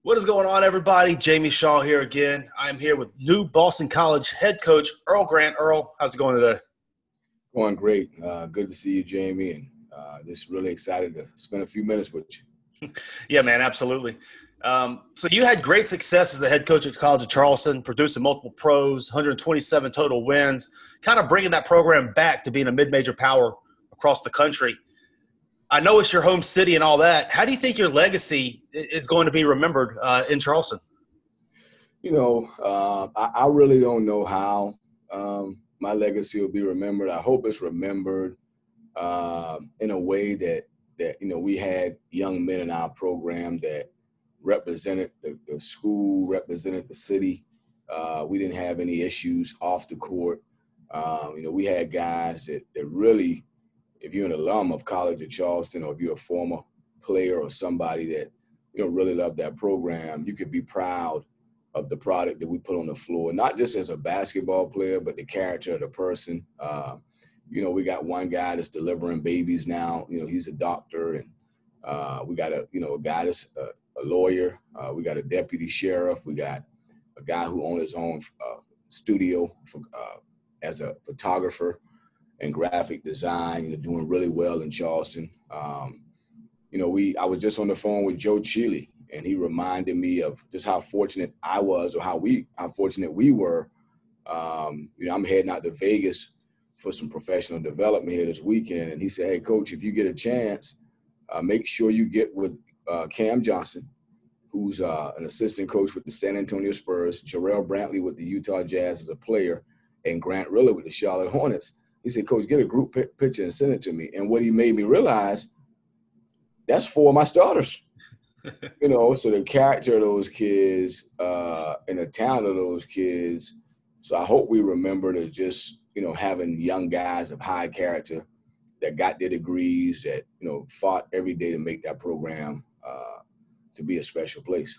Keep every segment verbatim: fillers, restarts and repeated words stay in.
What is going on, everybody? Jamie Shaw here again. I'm here with new Boston College head coach Earl Grant. Earl, how's it going today? Going great. Uh, good to see you, Jamie, and uh, just really excited to spend a few minutes with you. Yeah, man, absolutely. Um, so you had great success as the head coach at College of Charleston, producing multiple pros, one hundred twenty-seven total wins, kind of bringing that program back to being a mid-major power across the country. I know it's your home city and all that. How do you think your legacy is going to be remembered uh, in Charleston? You know, uh, I, I really don't know how um, my legacy will be remembered. I hope it's remembered uh, in a way that, that, you know, we had young men in our program that represented the, the school, represented the city. Uh, we didn't have any issues off the court. Um, you know, we had guys that, that really – if you're an alum of College of Charleston, or if you're a former player or somebody that, you know, really loved that program, you could be proud of the product that we put on the floor, not just as a basketball player, but the character of the person. Uh, you know, we got one guy that's delivering babies now. You know, he's a doctor, and uh, we got a, you know, a guy that's a, a lawyer. Uh, we got a deputy sheriff. We got a guy who owns his own uh, studio for, uh, as a photographer and graphic design, you know, doing really well in Charleston. Um, you know, we I was just on the phone with Joe Chile, and he reminded me of just how fortunate I was, or how we how fortunate we were. Um, you know, I'm heading out to Vegas for some professional development here this weekend, and he said, "Hey, Coach, if you get a chance, uh, make sure you get with uh, Cam Johnson, who's uh, an assistant coach with the San Antonio Spurs, Jarrell Brantley with the Utah Jazz as a player, and Grant Riller with the Charlotte Hornets." He said, "Coach, get a group p- picture and send it to me." And what he made me realize, that's four of my starters. You know, so the character of those kids uh, and the talent of those kids. So I hope we remember to just, you know, having young guys of high character that got their degrees, that, you know, fought every day to make that program uh, to be a special place.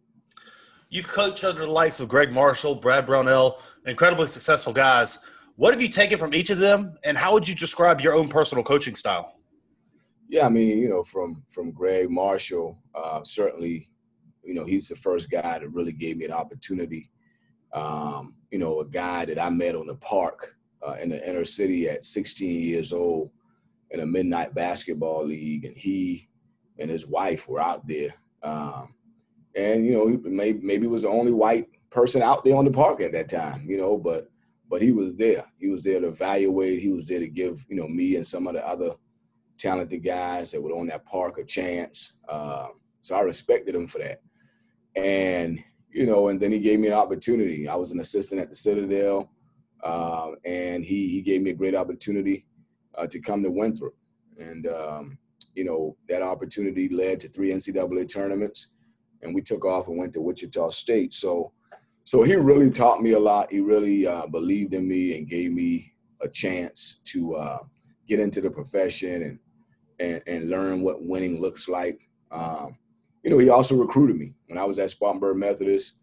You've coached under the likes of Greg Marshall, Brad Brownell, incredibly successful guys. What have you taken from each of them, and how would you describe your own personal coaching style? Yeah, I mean, you know, from from Greg Marshall, uh, certainly, you know, he's the first guy that really gave me an opportunity. Um, you know, a guy that I met on the park uh, in the inner city at sixteen years old in a midnight basketball league, and he and his wife were out there. Um, and, you know, he maybe, maybe was the only white person out there on the park at that time, you know, but but he was there. He was there to evaluate. He was there to give, you know, me and some of the other talented guys that were on that park a chance. Um, so I respected him for that. And, you know, and then he gave me an opportunity. I was an assistant at the Citadel, um, and he he gave me a great opportunity uh, to come to Winthrop. And, um, you know, that opportunity led to three N C double A tournaments, and we took off and went to Wichita State. So, so he really taught me a lot. He really uh, believed in me and gave me a chance to uh, get into the profession and, and and learn what winning looks like. Um, you know, he also recruited me when I was at Spartanburg Methodist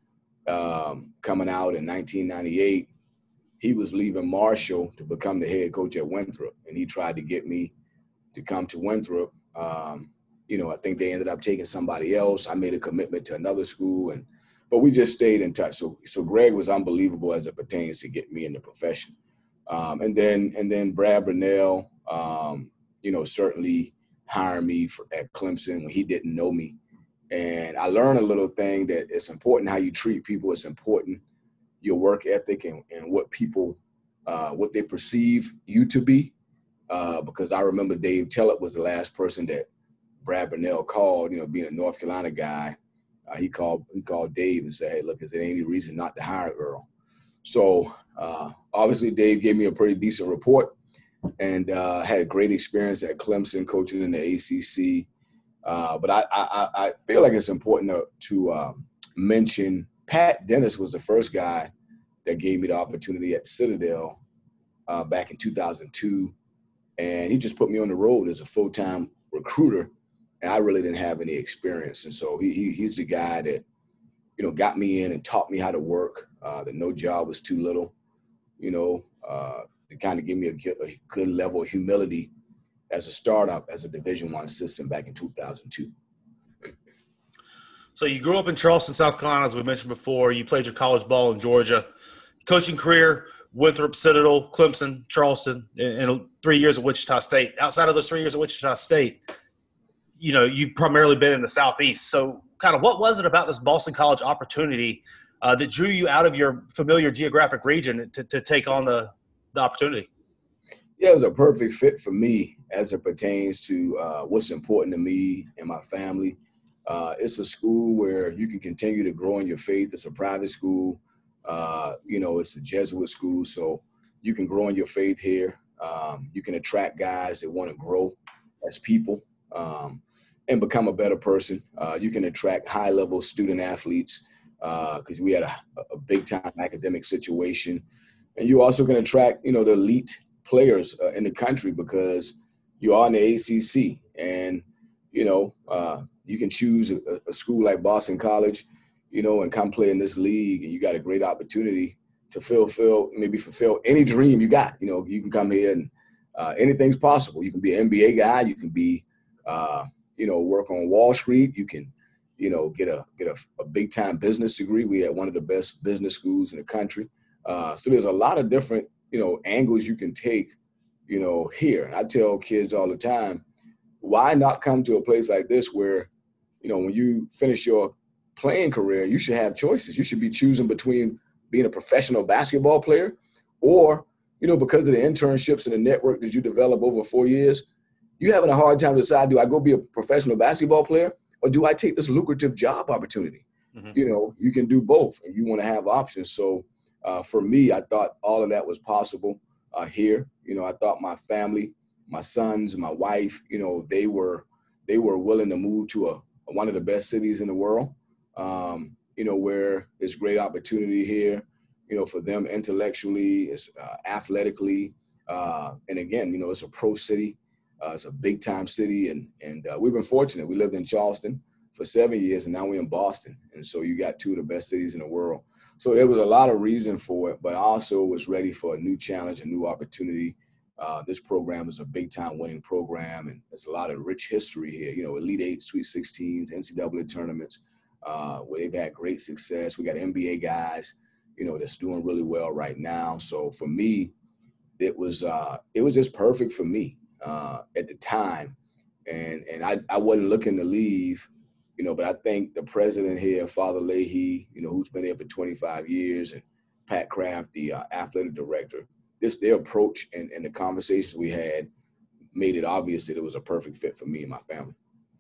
um, coming out in nineteen ninety-eight. He was leaving Marshall to become the head coach at Winthrop, and he tried to get me to come to Winthrop. Um, you know, I think they ended up taking somebody else. I made a commitment to another school, and but we just stayed in touch. So, so Greg was unbelievable as it pertains to get me in the profession. Um, and then, and then Brad Brownell, um, you know, certainly hired me for, at Clemson when he didn't know me. And I learned a little thing that it's important how you treat people. It's important your work ethic and, and what people, uh, what they perceive you to be. Uh, because I remember Dave Tellett was the last person that Brad Brownell called, you know, being a North Carolina guy. Uh, he called he called Dave and said, "Hey, look, is there any reason not to hire Earl?" So uh, obviously Dave gave me a pretty decent report, and uh, had a great experience at Clemson coaching in the A C C. Uh, but I, I, I feel like it's important to, to um, mention Pat Dennis was the first guy that gave me the opportunity at Citadel uh, back in two thousand two. And he just put me on the road as a full-time recruiter, and I really didn't have any experience. And so he, he he's the guy that, you know, got me in and taught me how to work, uh, that no job was too little, you know, uh, to kind of give me a good, a good level of humility as a startup, as a Division One assistant back in two thousand two. So So you grew up in Charleston, South Carolina, as we mentioned before. You played your college ball in Georgia. Coaching career, Winthrop, Citadel, Clemson, Charleston, and, and three years at Wichita State. Outside of those three years at Wichita State, you know, you've primarily been in the Southeast. So kind of what was it about this Boston College opportunity uh, that drew you out of your familiar geographic region to, to take on the, the opportunity? Yeah, it was a perfect fit for me as it pertains to uh, what's important to me and my family. Uh, it's a school where you can continue to grow in your faith. It's a private school. Uh, you know, it's a Jesuit school, so you can grow in your faith here. Um, you can attract guys that want to grow as people um, and become a better person. Uh, you can attract high-level student athletes because uh, we had a, a big-time academic situation. And you also can attract, you know, the elite players uh, in the country because you are in the A C C. And, you know, uh, you can choose a, a school like Boston College, you know, and come play in this league, and you got a great opportunity to fulfill, maybe fulfill any dream you got. You know, you can come here and uh, anything's possible. You can be an N B A guy. You can be, uh, you know, work on Wall Street. You can, you know, get a get a, a big time business degree. We had one of the best business schools in the country. Uh, so there's a lot of different, you know, angles you can take, you know, here. And I tell kids all the time, why not come to a place like this where, you know, when you finish your playing career, you should have choices. You should be choosing between being a professional basketball player or, you know, because of the internships and the network that you develop over four years, you having a hard time to decide, do I go be a professional basketball player or do I take this lucrative job opportunity? Mm-hmm. You know, you can do both and you want to have options. So uh, for me, I thought all of that was possible uh, here. You know, I thought my family, my sons, my wife, you know, they were they were willing to move to a one of the best cities in the world. Um, you know, where there's great opportunity here, you know, for them intellectually, it's, uh, athletically. Uh, and again, you know, it's a pro city. Uh, it's a big time city. And, and uh, we've been fortunate. We lived in Charleston for seven years and now we're in Boston. And so you got two of the best cities in the world. So there was a lot of reason for it, but I also was ready for a new challenge, a new opportunity. Uh, this program is a big time winning program and there's a lot of rich history here, you know, Elite Eight, Sweet sixteens, N C double A tournaments. Uh, where they've had great success. We got N B A guys, you know, that's doing really well right now. So for me, it was uh, it was just perfect for me uh, at the time. And and I, I wasn't looking to leave, you know, but I think the president here, Father Leahy, you know, who's been there for twenty-five years, and Pat Kraft, the uh, athletic director, this their approach and, and the conversations we had made it obvious that it was a perfect fit for me and my family.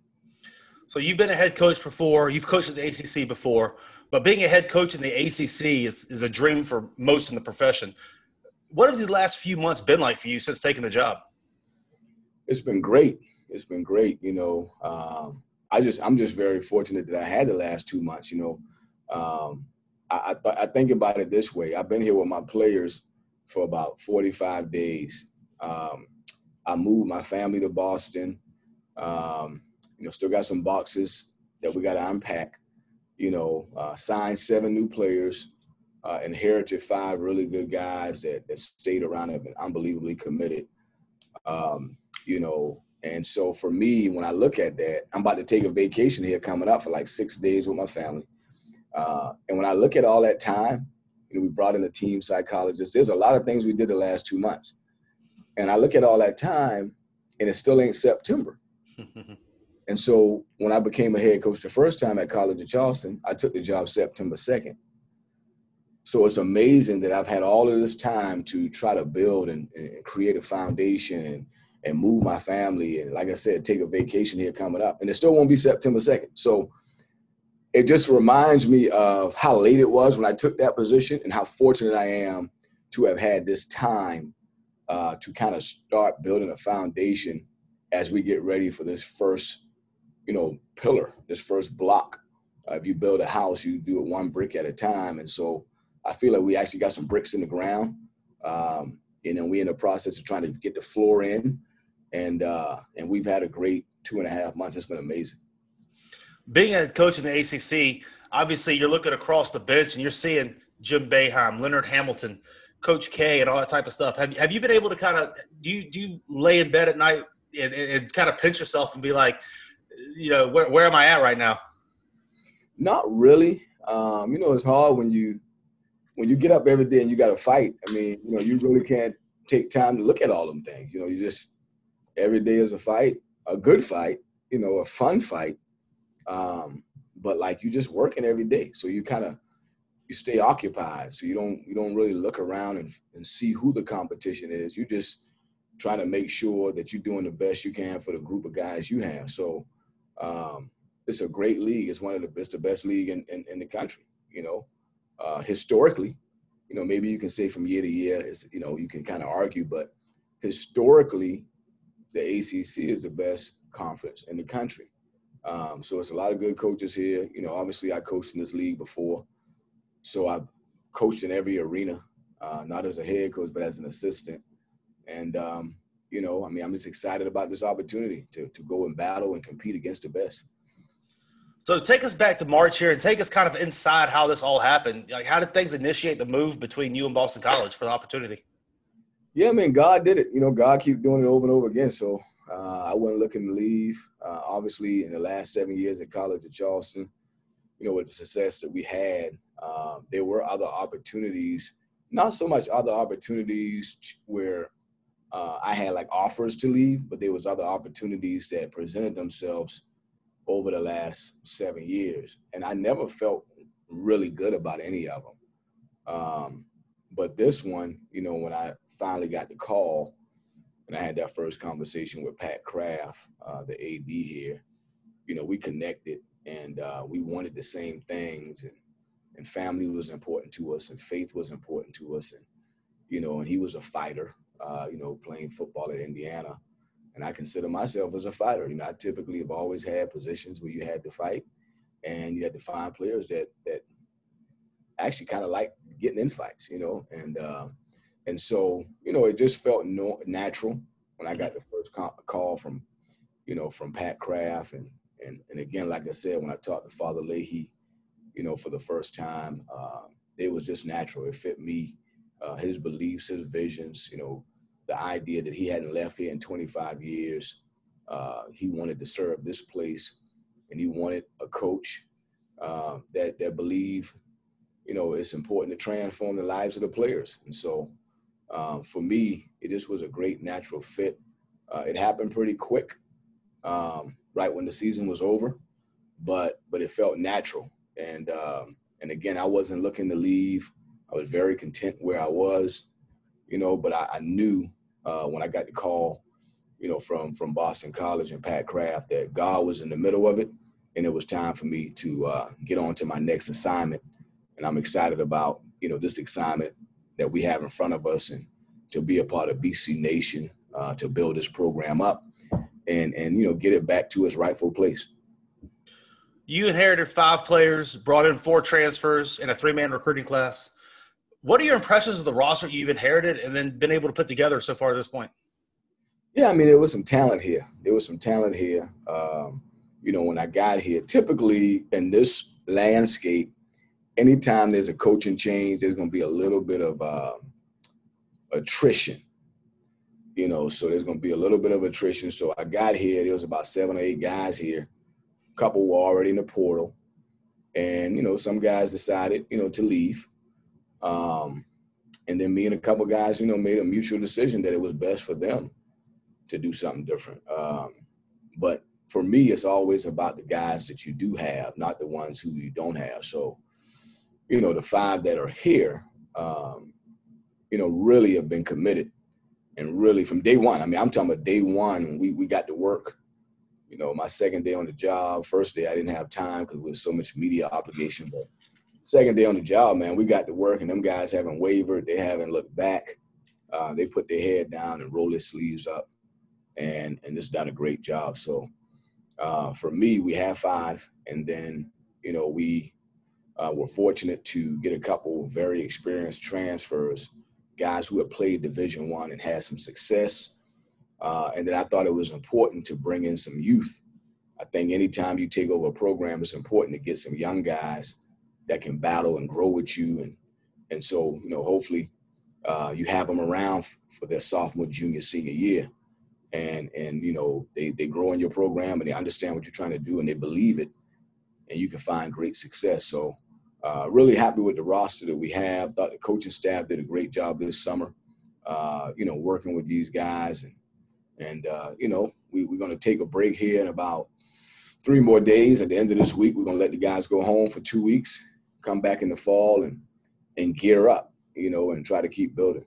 So you've been a head coach before. You've coached at the A C C before. But being a head coach in the A C C is, is a dream for most in the profession. What have these last few months been like for you since taking the job? It's been great. It's been great. You know, um, I just I'm just very fortunate that I had the last two months. You know, um, I I, th- I think about it this way. I've been here with my players for about forty-five days. Um, I moved my family to Boston. Um, You know, still got some boxes that we got to unpack, you know, uh, signed seven new players, uh, inherited five really good guys that, that stayed around and have been unbelievably committed, um, you know. And so for me, when I look at that, I'm about to take a vacation here coming up for like six days with my family. Uh, and when I look at all that time, you know, we brought in a team psychologist. There's a lot of things we did the last two months. And I look at all that time, and it still ain't September. And so when I became a head coach the first time at College of Charleston, I took the job September second. So it's amazing that I've had all of this time to try to build and, and create a foundation and, and move my family. And like I said, take a vacation here coming up. And it still won't be September second. So it just reminds me of how late it was when I took that position and how fortunate I am to have had this time uh, to kind of start building a foundation as we get ready for this first you know, pillar, this first block. Uh, if you build a house, you do it one brick at a time. And so I feel like we actually got some bricks in the ground. Um, and then we're in the process of trying to get the floor in. And uh, and we've had a great two and a half months. It's been amazing. Being a coach in the A C C, obviously you're looking across the bench and you're seeing Jim Boeheim, Leonard Hamilton, Coach K, and all that type of stuff. Have, have you been able to kind of do you, – do you lay in bed at night and, and kind of pinch yourself and be like – you know, where, where am I at right now? Not really. Um, you know, it's hard when you when you get up every day and you got to fight. I mean, you know, you really can't take time to look at all them things. You know, you just every day is a fight, a good fight. You know, a fun fight. Um, but like you just working every day, so you kind of you stay occupied. So you don't you don't really look around and and see who the competition is. You just trying to make sure that you're doing the best you can for the group of guys you have. So um, it's a great league. It's one of the it's the best league in, in, in the country. You know, uh, historically, you know, maybe you can say from year to year, is you know, you can kind of argue, but historically, the A C C is the best conference in the country. Um, so it's a lot of good coaches here. You know, obviously I coached in this league before, so I've coached in every arena, uh, not as a head coach, but as an assistant. And, um, you know, I mean, I'm just excited about this opportunity to to go and battle and compete against the best. So take us back to March here and take us kind of inside how this all happened. Like, how did things initiate the move between you and Boston College for the opportunity? Yeah, I mean, God did it. You know, God keep doing it over and over again. So uh, I wasn't looking to leave. Uh, obviously, in the last seven years at College of Charleston, you know, with the success that we had, uh, there were other opportunities, not so much other opportunities where uh, I had like offers to leave, but there was other opportunities that presented themselves over the last seven years. And I never felt really good about any of them. Um, but this one, you know, when I finally got the call and I had that first conversation with Pat Kraft, uh, the A D here, you know, we connected and uh, we wanted the same things, and, and family was important to us and faith was important to us. And, you know, and he was a fighter, uh, you know, playing football at Indiana. And I consider myself as a fighter. You know, I typically have always had positions where you had to fight and you had to find players that that actually kind of like getting in fights, you know. And uh, and so, you know, it just felt no, natural when I got the first call from, you know, from Pat Kraft. And, and, and again, like I said, when I talked to Father Leahy, you know, for the first time, uh, it was just natural. It fit me, uh, his beliefs, his visions, you know, the idea that he hadn't left here in twenty-five years. Uh, he wanted to serve this place, and he wanted a coach uh, that that believed, you know, it's important to transform the lives of the players. And so um, for me, it just was a great natural fit. Uh, it happened pretty quick, um, right when the season was over, but but it felt natural. And um, and again, I wasn't looking to leave. I was very content where I was, you know, but I, I knew uh, when I got the call, you know, from from Boston College and Pat Kraft, that God was in the middle of it, and it was time for me to uh, get on to my next assignment. And I'm excited about, you know, this assignment that we have in front of us, and to be a part of B C Nation, uh, to build this program up and, and, you know, get it back to its rightful place. You inherited five players, brought in four transfers, and a three-man recruiting class. What are your impressions of the roster you've inherited and then been able to put together so far at this point? Yeah, I mean, there was some talent here. There was some talent here. Um, you know, when I got here, typically in this landscape, anytime there's a coaching change, there's going to be a little bit of uh, attrition. You know, so there's going to be a little bit of attrition. So I got here, there was about seven or eight guys here. A couple were already in the portal. And, you know, some guys decided, you know, to leave. Um, and then me and a couple guys, you know, made a mutual decision that it was best for them to do something different. Um, but for me, it's always about the guys that you do have, not the ones who you don't have. So, you know, the five that are here, um, you know, really have been committed. And really from day one, I mean, I'm talking about day one, when we, we got to work. You know, my second day on the job, first day I didn't have time because there was so much media obligation. But second day on the job, man, we got to work, and them guys haven't wavered. They haven't looked back. Uh, they put their head down and roll their sleeves up, and and just done a great job. So uh, for me, we have five, and then, you know, we uh, were fortunate to get a couple very experienced transfers, guys who have played Division One and had some success. Uh, and then I thought it was important to bring in some youth. I think anytime you take over a program, it's important to get some young guys that can battle and grow with you. And and so, you know, hopefully uh, you have them around f- for their sophomore, junior, senior year. And, and you know, they, they grow in your program and they understand what you're trying to do and they believe it. and you can find great success. So uh, really happy with the roster that we have. Thought the coaching staff did a great job this summer, uh, you know, working with these guys. And, and uh, you know, we, we're going to take a break here in about three more days. At the end of this week, we're going to let the guys go home for two weeks, come back in the fall and, and gear up, you know, and try to keep building.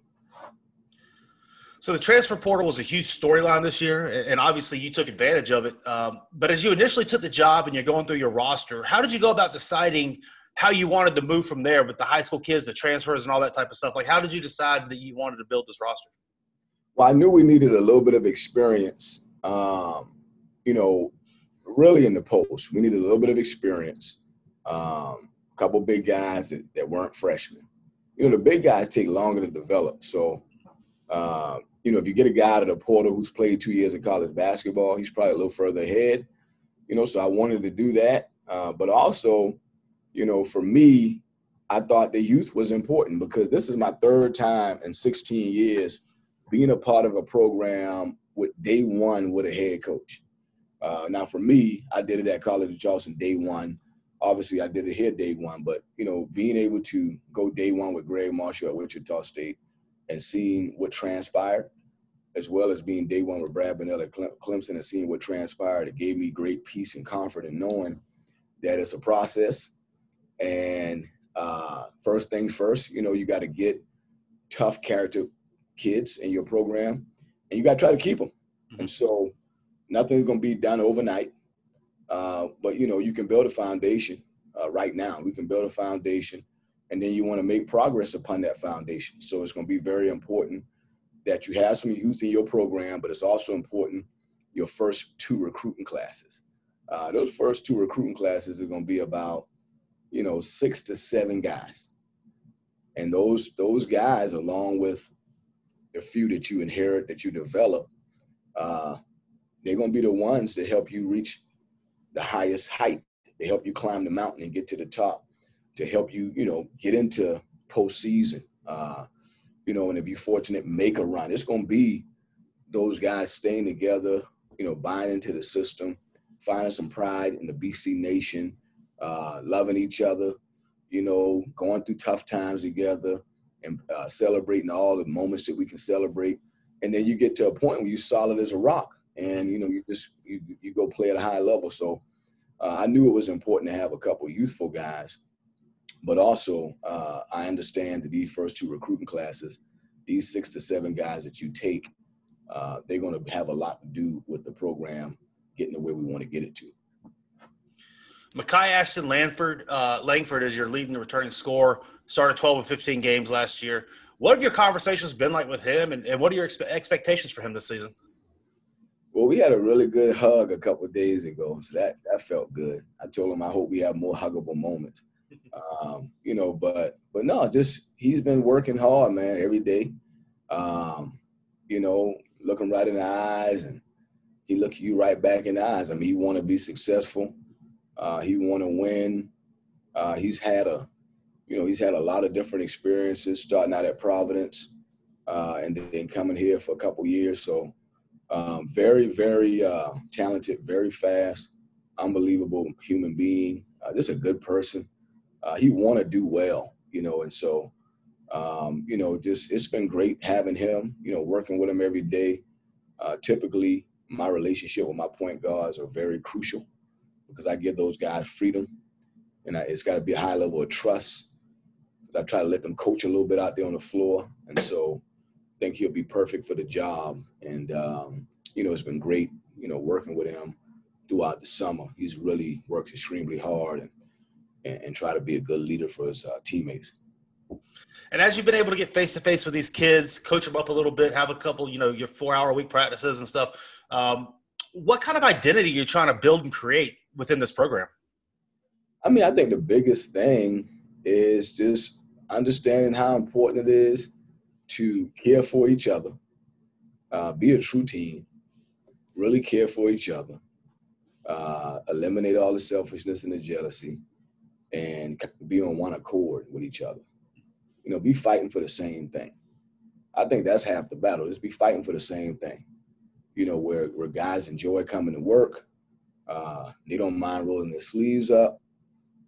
So the transfer portal was a huge storyline this year, and obviously you took advantage of it. Um, but as you initially took the job and you're going through your roster, how did you go about deciding how you wanted to move from there with the high school kids, the transfers, and all that type of stuff? Like, how did you decide that you wanted to build this roster? Well, I knew we needed a little bit of experience, um, you know, really in the post. We needed a little bit of experience, um, a couple big guys that, that weren't freshmen. You know, the big guys take longer to develop. So, uh, you know, if you get a guy out of the portal who's played two years of college basketball, he's probably a little further ahead. You know, so I wanted to do that. Uh, but also, you know, for me, I thought the youth was important because this is my third time in sixteen years being a part of a program with day one with a head coach. Uh, now, for me, I did it at College of Charleston day one. Obviously, I did it here day one. But, you know, being able to go day one with Greg Marshall at Wichita State and seeing what transpired, as well as being day one with Brad Bonnell at Clemson and seeing what transpired, it gave me great peace and comfort in knowing that it's a process. And uh, first things first, you know, you got to get tough character kids in your program, and you got to try to keep them. Mm-hmm. And so nothing's going to be done overnight, uh, but, you know, you can build a foundation uh, right now. We can build a foundation, and then you want to make progress upon that foundation. So it's going to be very important that you have some youth in your program, but it's also important your first two recruiting classes. Uh, those first two recruiting classes are going to be about, you know, six to seven guys. And those those guys, along with the few that you inherit, that you develop, uh, they're going to be the ones that help you reach the highest height. They help you climb the mountain and get to the top, to help you, you know, get into postseason. Uh, you know, and if you're fortunate, make a run. It's going to be those guys staying together, you know, buying into the system, finding some pride in the B C Nation, uh, loving each other, you know, going through tough times together and uh, celebrating all the moments that we can celebrate. And then you get to a point where you're solid as a rock and, you know, you just, you, you go play at a high level. So uh, I knew it was important to have a couple of youthful guys, but also uh, I understand that these first two recruiting classes, these six to seven guys that you take, uh, they're going to have a lot to do with the program getting to where we want to get it to. Makai Ashton Langford, uh, Langford is your leading returning scorer, started twelve and fifteen games last year. What have your conversations been like with him, and, and what are your expe- expectations for him this season? Well, we had a really good hug a couple of days ago, so that, that felt good. I told him I hope we have more huggable moments. Um, you know, but but no, just he's been working hard, man, every day. Um, you know, looking right in the eyes, and he look you right back in the eyes. I mean, he want to be successful. Uh, he want to win. Uh, he's had a, you know, he's had a lot of different experiences starting out at Providence uh, and then coming here for a couple years. So um, very, very uh, talented, very fast, unbelievable human being. Uh, just a good person. Uh, he want to do well, you know, and so, um, you know, just it's been great having him, you know, working with him every day. Uh, typically, my relationship with my point guards are very crucial because I give those guys freedom, and I, it's got to be a high level of trust because I try to let them coach a little bit out there on the floor. And so I think he'll be perfect for the job. And, um, you know, it's been great, you know, working with him throughout the summer. He's really worked extremely hard and, and, and try to be a good leader for his uh, teammates. And as you've been able to get face-to-face with these kids, coach them up a little bit, have a couple, you know, your four-hour-a-week practices and stuff, um, what kind of identity you're trying to build and create within this program? I mean, I think the biggest thing is just understanding how important it is to care for each other, uh, be a true team, really care for each other, uh, eliminate all the selfishness and the jealousy, and be on one accord with each other. You know, be fighting for the same thing. I think that's half the battle, is be fighting for the same thing. You know, where, where guys enjoy coming to work. Uh, they don't mind rolling their sleeves up.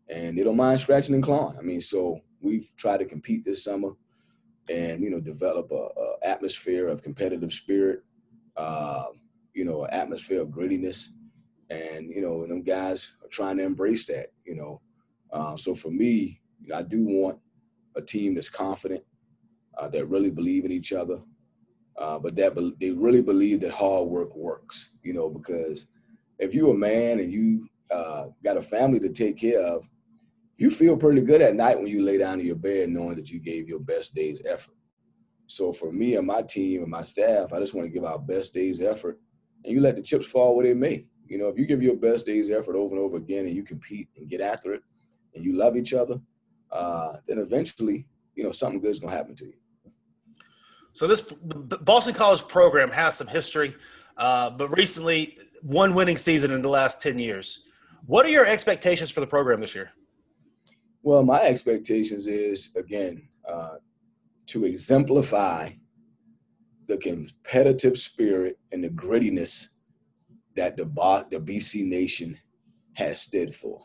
and they don't mind scratching and clawing. I mean, so we've tried to compete this summer and, you know, develop a, a atmosphere of competitive spirit, uh, you know, an atmosphere of grittiness. And, you know, and them guys are trying to embrace that, you know. Uh, so for me, you know, I do want a team that's confident, uh, that really believe in each other, uh, but that be- they really believe that hard work works, you know, because if you're a man and you uh, got a family to take care of, you feel pretty good at night when you lay down in your bed knowing that you gave your best day's effort. So for me and my team and my staff, I just want to give our best day's effort, and you let the chips fall where they may. You know, if you give your best day's effort over and over again and you compete and get after it and you love each other, uh, then eventually, you know, something good's going to happen to you. So this Boston College program has some history, uh, but recently one winning season in the last ten years. What are your expectations for the program this year? Well, my expectations is, again, uh, to exemplify the competitive spirit and the grittiness that the, the B C Nation has stood for.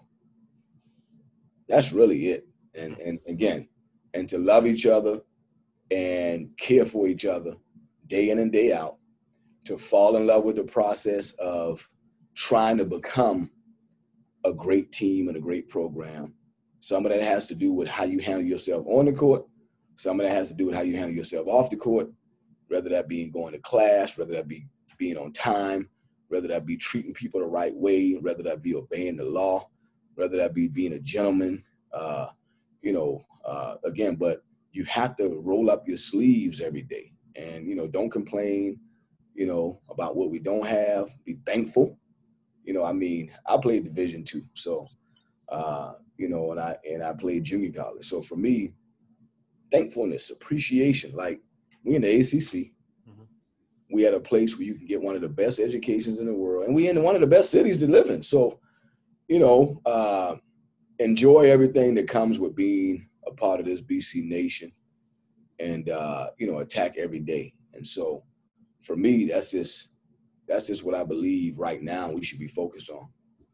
That's really it. And, and again, and to love each other and care for each other day in and day out, to fall in love with the process of trying to become a great team and a great program. Some of that has to do with how you handle yourself on the court. Some of that has to do with how you handle yourself off the court, whether that be going to class, whether that be being on time, whether that be treating people the right way, whether that be obeying the law, whether that be being a gentleman, uh, you know, uh, again, but you have to roll up your sleeves every day and, you know, don't complain, you know, about what we don't have. Be thankful. You know, I mean, I played Division two, so, uh, you know, and I and I played junior college. So for me, thankfulness, appreciation. Like, we in the A C C. Mm-hmm. We at a place where you can get one of the best educations in the world, and we in one of the best cities to live in. So, you know, uh, enjoy everything that comes with being a part of this B C Nation, and uh, you know, attack every day. And so, for me, that's just that's just what I believe right now we should be focused on.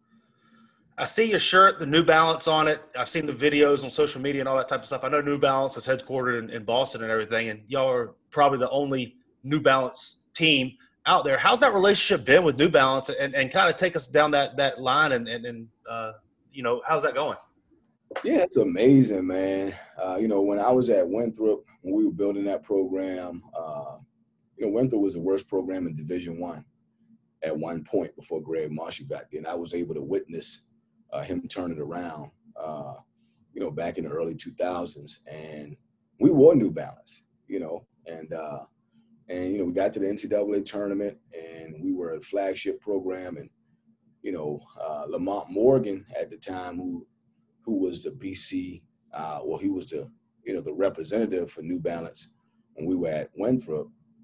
I see your shirt, the New Balance on it. I've seen the videos on social media and all that type of stuff. I know New Balance is headquartered in, in Boston and everything, and y'all are probably the only New Balance team out there. How's that relationship been with New Balance, and, and kind of take us down that that line, and, and, and uh, you know, how's that going? Yeah, it's amazing, man. Uh, you know, when I was at Winthrop, when we were building that program, uh, you know, Winthrop was the worst program in Division One at one point before Greg Marshall got there. And I was able to witness uh, him turn it around, uh, you know, back in the early two thousands. And we wore New Balance, you know, and, uh, and, you know, we got to the N C double A tournament, and we were a flagship program. And, you know, uh, Lamont Morgan at the time, who who was the B C, uh, well, he was the, you know, the representative for New Balance when we were at Winthrop,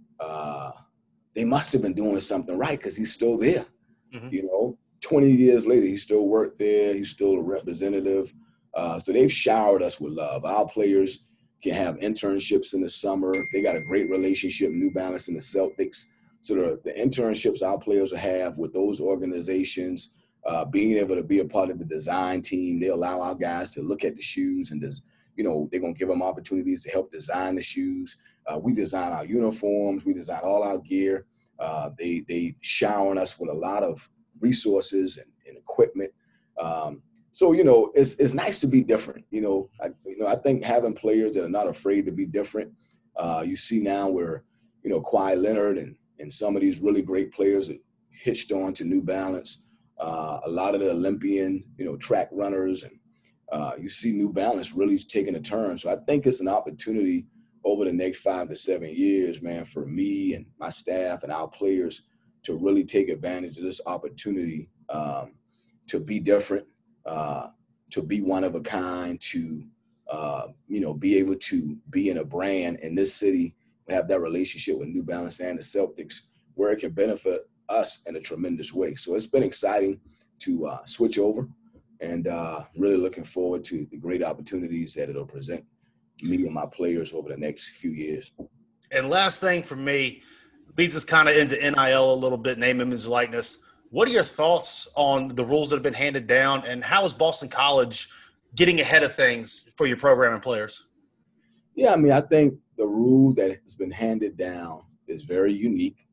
uh, they must have been doing something right because he's still there. Mm-hmm. You know, twenty years later, he still worked there. He's still a representative. Uh, so they've showered us with love. Our players can have internships in the summer. They got a great relationship, New Balance and the Celtics. So the, the internships our players have with those organizations, uh, being able to be a part of the design team, they allow our guys to look at the shoes and, des- you know, they're going to give them opportunities to help design the shoes. Uh, we design our uniforms. We design all our gear. Uh, they they showering us with a lot of resources and, and equipment. Um, so, you know, it's it's nice to be different. You know, I, you know, I think having players that are not afraid to be different. Uh, you see now where, you know, Kawhi Leonard and, and some of these really great players that hitched on to New Balance. Uh, a lot of the Olympian, you know, track runners, and uh, you see New Balance really taking a turn. So I think it's an opportunity over the next five to seven years, man, for me and my staff and our players to really take advantage of this opportunity um, to be different, uh, to be one of a kind, to, uh, you know, be able to be in a brand in this city, have that relationship with New Balance and the Celtics where it can benefit us in a tremendous way. So it's been exciting to uh, switch over, and uh, really looking forward to the great opportunities that it'll present me and my players over the next few years. And last thing for me, leads us kind of into N I L a little bit, name, image, likeness. What are your thoughts on the rules that have been handed down, and how is Boston College getting ahead of things for your program and players? Yeah, I mean, I think the rule that has been handed down is very unique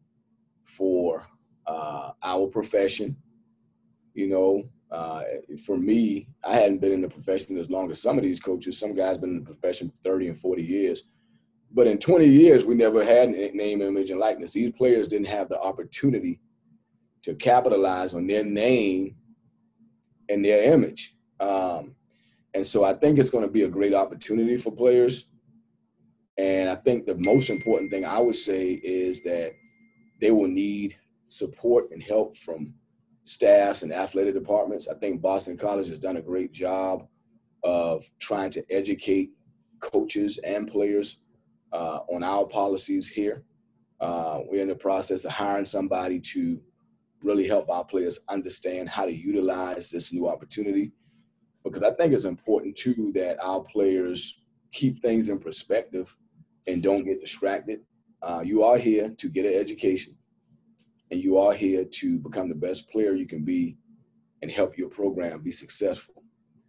for uh, our profession. You know, uh, for me, I hadn't been in the profession as long as some of these coaches. Some guys been in the profession for thirty and forty years. But in twenty years, we never had name, image, and likeness. These players didn't have the opportunity to capitalize on their name and their image. Um, and so I think it's going to be a great opportunity for players. And I think the most important thing I would say is that they will need support and help from staffs and athletic departments. I think Boston College has done a great job of trying to educate coaches and players uh, on our policies here. Uh, we're in the process of hiring somebody to really help our players understand how to utilize this new opportunity, because I think it's important too that our players keep things in perspective and don't get distracted. Uh, you are here to get an education, and you are here to become the best player you can be and help your program be successful.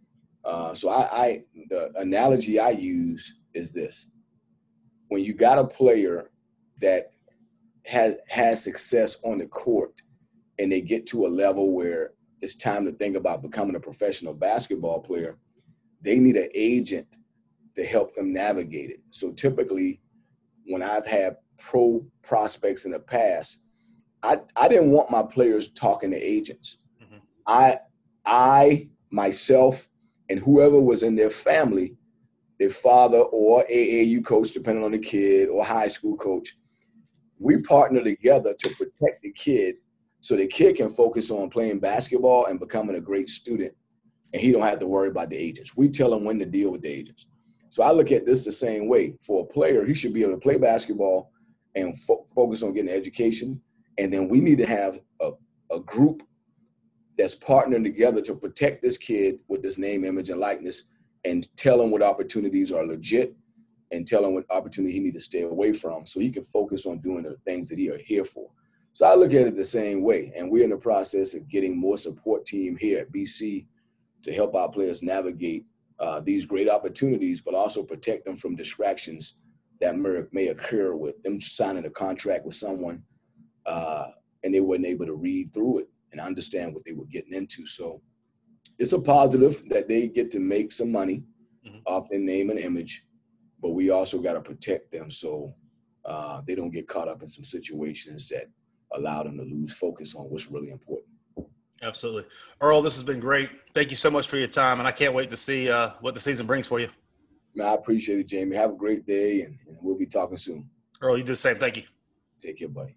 Uh, so I, I, the analogy I use is this. When you got a player that has, has success on the court and they get to a level where it's time to think about becoming a professional basketball player, they need an agent to help them navigate it. So typically, when I've had pro prospects in the past, I, I didn't want my players talking to agents. Mm-hmm. I, I, myself, and whoever was in their family, their father or A A U coach, depending on the kid, or high school coach, we partner together to protect the kid so the kid can focus on playing basketball and becoming a great student, and he don't have to worry about the agents. We tell him when to deal with the agents. So I look at this the same way. For a player, he should be able to play basketball and fo- focus on getting education. And then we need to have a, a group that's partnering together to protect this kid with this name, image, and likeness, and tell him what opportunities are legit and tell him what opportunity he needs to stay away from so he can focus on doing the things that he are here for. So I look at it the same way. And we're in the process of getting more support team here at B C to help our players navigate uh, these great opportunities, but also protect them from distractions that may, may occur with them signing a contract with someone uh, and they weren't able to read through it and understand what they were getting into. So it's a positive that they get to make some money mm-hmm. off their name and image, but we also got to protect them so uh, they don't get caught up in some situations that allow them to lose focus on what's really important. Absolutely. Earl, this has been great. Thank you so much for your time, and I can't wait to see uh, what the season brings for you. Man, I appreciate it, Jamie. Have a great day, and, and we'll be talking soon. Earl, you do the same. Thank you. Take care, buddy.